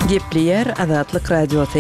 Gepleyer Azatlyk Radiosu.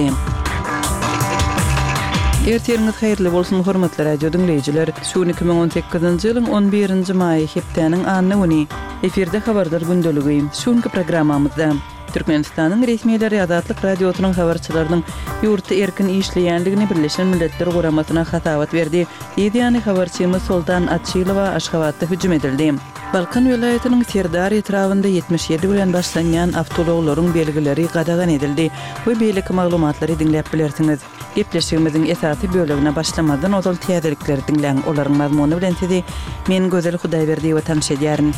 Ertiriňiz haýyrly bolsun hormatly radio dinleýijiler. Şu 2018-nji ýylyň 11-nji maýy hepdeniň anyny efirde habardar gündeligi. Şuňky programmamyzda Türkmenistanyň resmiýetleri Azatlyk radiosynyň habarçylarynyň ýurtda erkin işleýändigini Birleşen Milletler Guramasyna hatawat berdi. Ýa-ni habarçymyz Sultan Atçylowa Aşgabatda hüjüm edildi. Balkan welaýatynyň Serdar etrafynda 77 bilen başlanýan awtologlaryň belgileri gadagan edildi. Bu beýleki maglumatlary dinläp bilersiňiz. Gepleşigimiziň esasy bölügine başlamadan ozal täzelikleri dinläň. Olaryň mazmuny bilen sizi men Gözel Hudaýberdiýewa tanışdyrýaryn.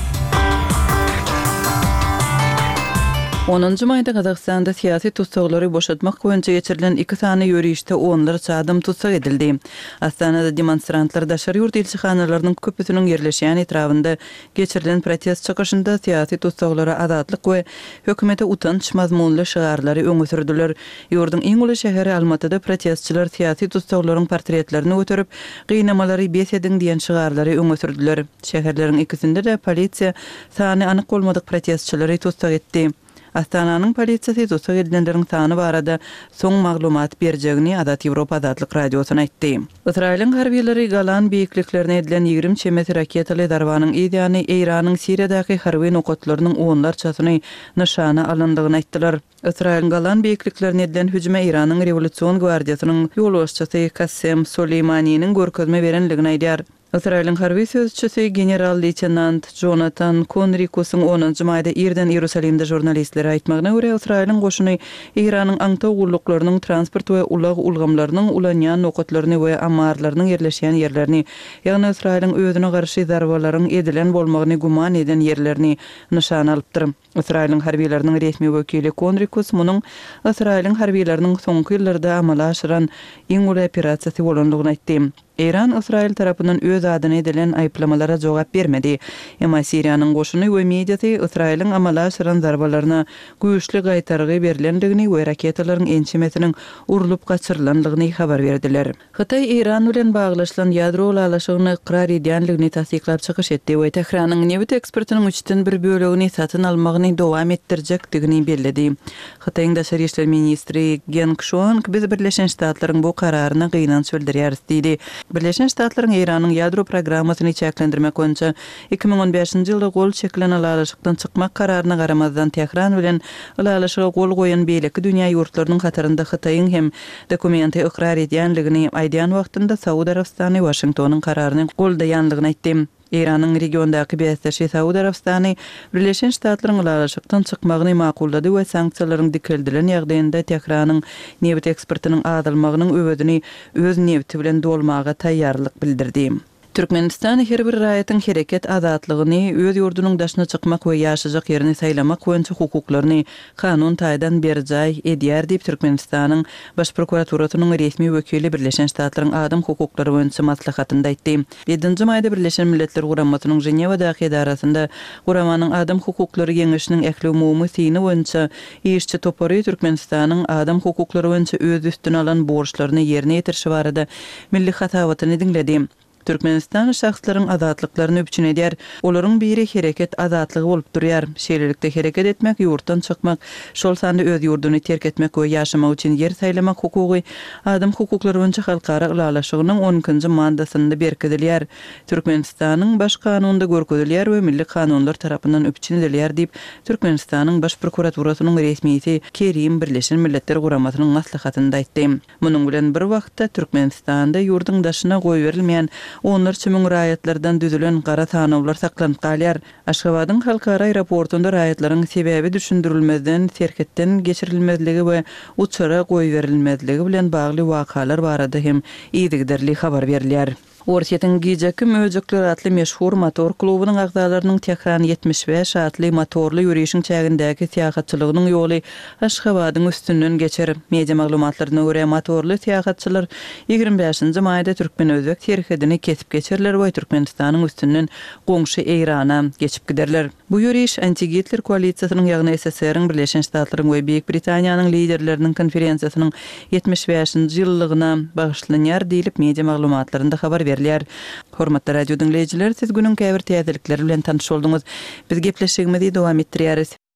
10-njy maýda Gazagstanda syýasy tutsaglary boşatmak boýunça geçirilen 2 sany ýürüýüşde onlarça adam tutsak edildi. Astanada demonstrantlar daşary ýurt elçixanalarynyň köpüsiniň ýerleşýän etrafynda geçirilen protest çykyşynda syýasy tutsaglary azatlyk we hökümete utanç mazmunly şygarlary öňe sürdiler. Ýurdun iň uly şäheri Almatyda protestçiler syýasy tutsaklaryň portretlerini götürüp, gynnamalary besedin diýen şygarlary öňe sürdiler. Şäherleriň ikisinde de polisiýa sany anyk bolmadyk protestçileri tutsak etdi. Astananyň polisiýasy tutsak edilenleriň sany barada soň maglumat berjegini Azat Ýewropa Azatlyk radiosyna aýtdy. Israýlyň harbiýleri Galan beýikliklerine edilen 20 çemet raketaly darbanyň ýa-ni Iranyň Siriýadaky harby nokatlarynyň onlarçasyny nyşana alyndygyny aýtdylar. Israýlyň Galan beýikliklerine edilen hüjüme Iranyň Rewolýusiýon gwardiýasynyň ýolbaşçysy Qassem Soleymanyň görkezme berenligini aýdýar. Israýlyň harby sözçüsi general-leytenant Jonathan Conricosyň 10-njy maýda Irden Ýerusalimde jurnalistlere aýtmagyna görä Israýlyň goşuny Iranyň aňta ugullaklarynyň transport we ulag ulgamlarynyň ulanýan nokatlaryny we ammarlarynyň ýerleşýän ýerlerini, ýagny Israýlyň özüne garşy darbalaryň edilen bolmagyny guman eden ýerlerini nyşana alypdyr. Israýlyň harbiýleriniň resmi wekili Conricos munyň Israýlyň harbiýleriniň soňky ýyllarda amala aşyran iň uly operasiýasy bolanlygyny aýtdy. İran İsrail tarapından öz adyny edilen aýplamalara jogap bermedi. Emma Siriýanyň goşuny we mediasy Israilň amala aşyran darbalaryna güýçli gaýtargy berilendigini we raketalaryň ençemesiniň urulup gaçyrylandygyny habar berdiler. Hytaý İran bilen baglaşylan ýadro ulaşygyny ikrar edýänligini tasdiklap çykyş etdi we Tehranyň newit eksportynyň 3-den 1 bölegini satyn almagyny dowam etdirjekdigini bellädi. Hytaýyň daşary işler ministri Geng Shuang biz Birleşen Ştatlaryň bu kararyna gynanç bildirýär diýdi. Birleşen Ştatlaryň Iranyň ýadro programmasyny çäklendirmek boýunça 2015-nji ýylda gol çekilen alaşykdan çykmak kararyna garamazdan Tehran bilen alaşyga gol goýan beýleki dünýä ýurtlarynyň hatarynda Hytaýyň hem dokumenti ikrar edýänligini aýdýan wagtynda Saudy Arabistany Washingtonyň kararyny goldaýanlygyny aýtdy. Iranyň regiondaky beýleşi Saudy Arabistany Birleşen Ştatlaryň alaşykdan çykmagyny makullady we sanksiýalaryň dikildilen ýagdaýynda Tehranyň newit eksportynyň azalmagynyň öwedini öz newti bilen dolmaga taýýarlyk bildirdi. Türkmenistan her bir raýatyň hereket azatlygyny, öz ýurdunyň daşyna çykmak we ýaşajak ýerini saýlamak boýunça hukuklaryny kanun taýdan berjay edýär diýip Türkmenistanyň baş prokuraturasynyň resmi wekili Birleşen Ştatlaryň adam hukuklary boýunça maslahatynda aýtdy. 7-nji maýda Birleşen Milletler Guramasynyň Ženewadaky edarasynda Guramanyň adam hukuklary geňişiniň ähli umumy syny boýunça işçi topary Türkmenistanyň adam hukuklary boýunça öz üstüne alan borçlaryny ýerine ýetirişi barada milli hatawatyny dinledi. Türkmenistan şahslaryň azatlyklaryny öpçün edýär. Olaryň biri hereket azatlygy bolup durýar. Şeýlelikde hereket etmek, ýurtdan çykmak, şol sanda öz ýurduny terk etmek we ýaşamak üçin ýer saýlamak hukugy adam hukuklary boýunça halkara ulaşygynyň 12-nji maddasynda berkidilýär. Türkmenistanyň baş kanununda görkezilýär we milli kanunlar tarapyndan öpçün edilýär diýip Türkmenistanyň baş prokuraturasynyň resmiýeti Kerim Birleşen Milletler Guramasynyň maslahatynda aýtdy. Munyň bilen bir wagtda Türkmenistanda ýurduň daşyna goý berilmeýän onlarça müň raýatlardan düzülen gara tanawlar saklanyp galýar. Aşgabatyň halkara aeroportunda raýatlaryň sebebi düşündirilmezden serketden geçirilmezligi we uçara goý berilmezligi bilen bagly wakalar barada hem ýygyderli habar berilýär. Orsiýetiň gijeki möjekler atly meşhur motor klubynyň agzalarynyň Tehran 75 atly motorly ýürüýüşiň çägindäki syýahatçylygynyň ýoly Aşgabatyň üstünden geçer. Media maglumatlaryna görä motorly syýahatçylar 25-nji maýda Türkmen özbek terhedini kesip geçerler we Türkmenistanyň üstünden goňşy Irana geçip giderler. Bu ýürüýüş anti-Hitler koalisiýasynyň ýagny SSR-iň Birleşen Ştatlaryň we Büyük Britaniýanyň liderleriniň konferensiýasynyň 75-nji ýyllygyna bagyşlanýar diýilip media maglumatlarynda habar berilýär. Hormatly radio dinleyijiler, siz günüň käbir täzelikleri bilen tanış oldunuz. Biz gepleşigimizi dowam etdirýäris.